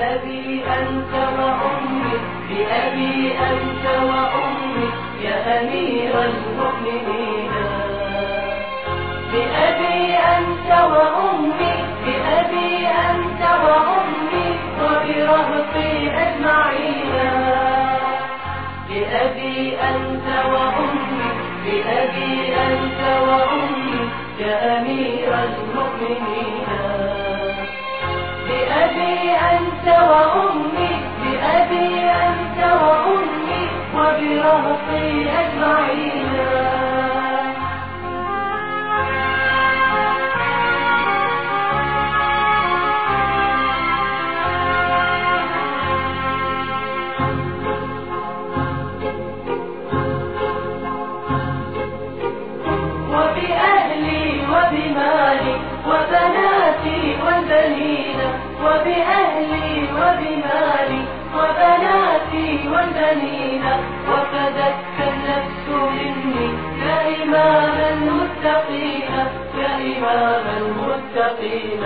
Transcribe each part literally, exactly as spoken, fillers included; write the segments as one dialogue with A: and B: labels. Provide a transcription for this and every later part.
A: بأبي أنت وأمي بأبي أنت وأمي يا أمير المؤمنين بأبي أنت وأمي بأبي أنت وأمي وبرهطي أجمعين بأبي أنت وأمي بأبي أنت وأمي يا أمير المؤمنين بأبي أنت وأمي بأبي أنت وأمي وبرهطي أجمعين وبأهلي وبمالي وبناتي والبنين وبأهلي وبمالي وبناتي والبنين وفدتك النفس مني يا إمام المتقين يا إمام المتقين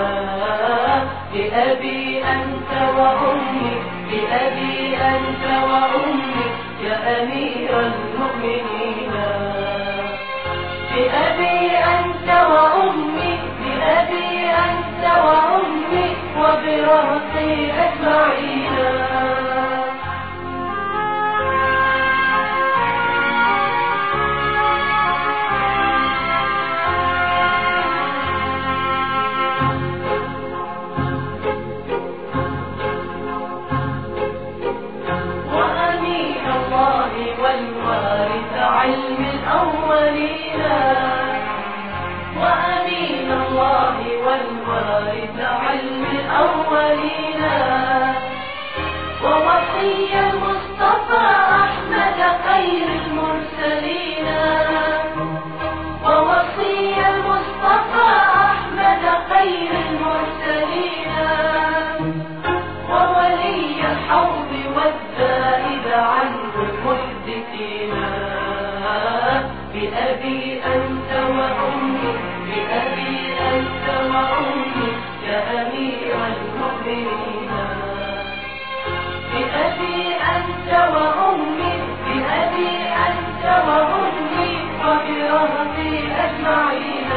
A: بأبي أنت وأمي بأبي أنت وأمي يا أمير المؤمنين بأبي أنت وأمي بأبي أنت وأمي وبرهطي أجمعين وأمين الله والوارث علم الأولين وأمين الله والوارث علم الأولين ووصي المصطفى أحمد خير المرسلين ووصي المصطفى أحمد خير المرسلين وولي الحوض والزائد عنه المحدثين بأبي أنت وأمي بأبي أنت وأمي يا أمير المؤمنين بأبي أنت وأمي بأبي أنت وأمي وبرهطي أجمعين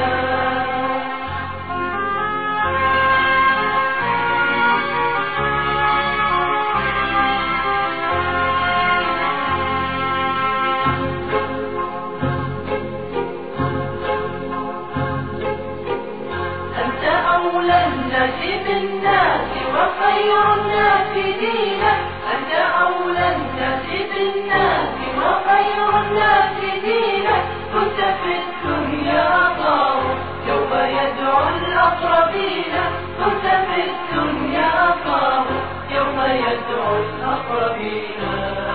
A: أولى الناس بالناس وخير الناس دينا أنت أولى الناس بالناس وخير الناس دينا كنت في الدنيا طاو يوم يدعو الأقربين كنت في الدنيا طاو يوم يدعو الأقربين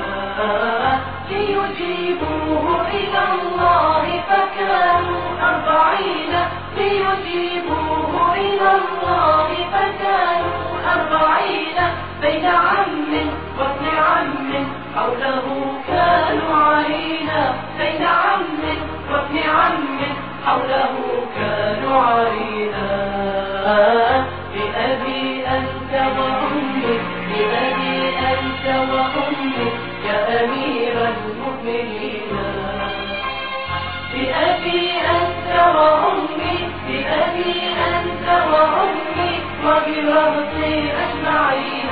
A: ليجيبوه إلى الله فكانوا أربعين ليجيبوه إلى الله فكانوا أربعين بين عم وابن عم حوله كانوا عرينا بين عم وابن عم حوله كانوا عرينا بأبي أنت وأمي بأبي أنت وأمي يا أمير المؤمنين بأبي أنت وأمي بأبي أنت وأمي وبرهطي أجمعين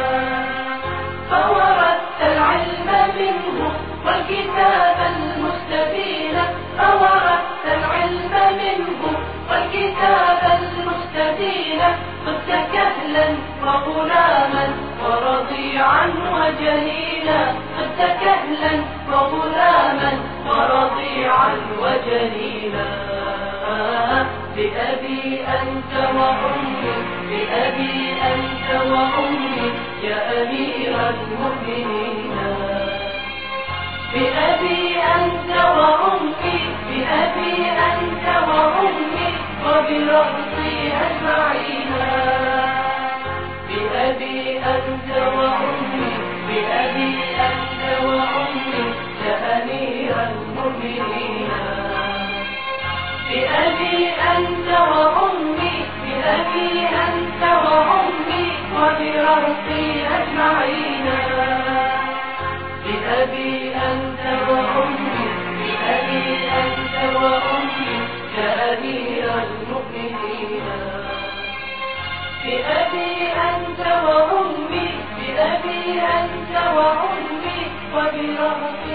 A: فورثت العلم منه والكتاب المستبين فورثت العلم منه والكتاب المستبين صرت كهلا وغلاما ورضيعا وجنينا صرت كهلا وغلاما ورضيعا وجنينا بأبي أنت وأمي بأبي أنت وأمي يا أمير المؤمنين بأبي أنت وأمي بأبي أنت وأمي وبرهطي أجمعين بأبي أنت وأمي بأبي أنت وأمي يا أمير المؤمنين بأبي أنت وأمي بأبي أنت وأمي وبرهطي الخلق أجمعين. بأبي أنت وأمي بأبي أنت وأمي يا أمير المؤمنين. بأبي أنت وأمي بأبي أنت وأمي وبرأسي